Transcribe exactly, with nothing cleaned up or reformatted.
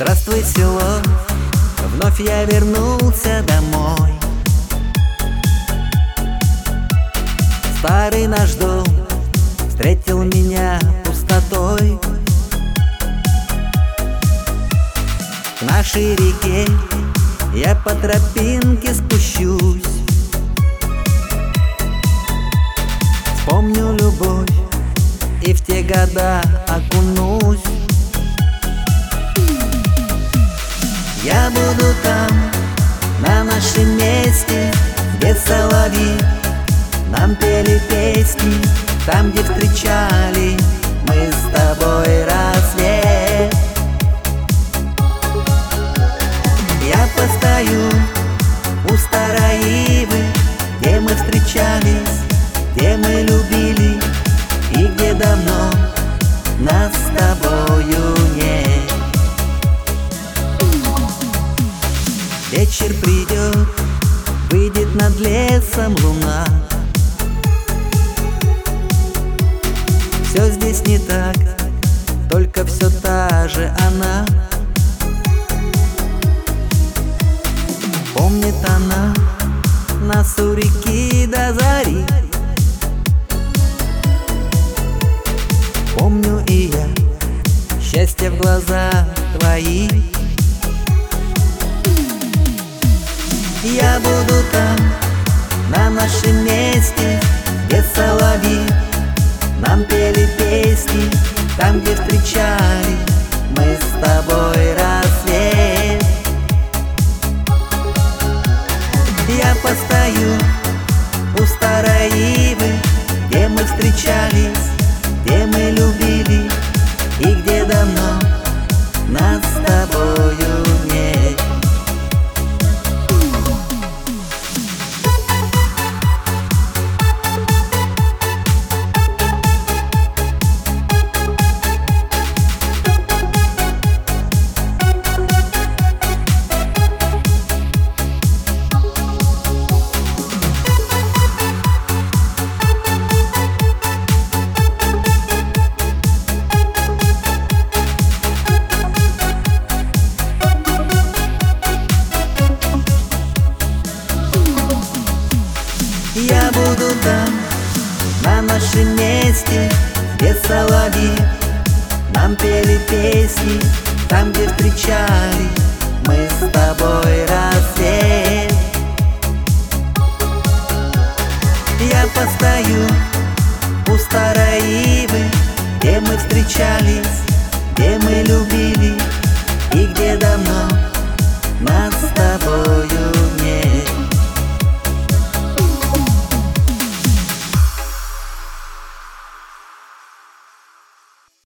Здравствуй, село, вновь я вернулся домой. Старый наш дом встретил меня пустотой. К нашей реке я по тропинке спущусь. Вспомню любовь и в те года окунусь. Я буду там, на нашем месте, где соловьи нам пели песни, там, где встречали мы с тобой рассвет. Я постою у старой ивы, где мы встречались, где мы любили и где давно нас с тобою нет. Вечер придет, выйдет над лесом луна. Все здесь не так, только все та же она. Помнит она нас у реки до зари. Помню и я счастье в глазах твои. Я буду там, на нашем месте, где соловьи нам пели песни, там, где встречали мы с тобой рассвет. Я постою у старой ивы, где мы встречались, где мы любили и где давно нас с тобою нет. Я буду там, на нашем месте, где соловьи нам пели песни, там, где встречали мы с тобой рассвет. Я постою у старой ивы, где мы встречались, где мы любили и где давно нас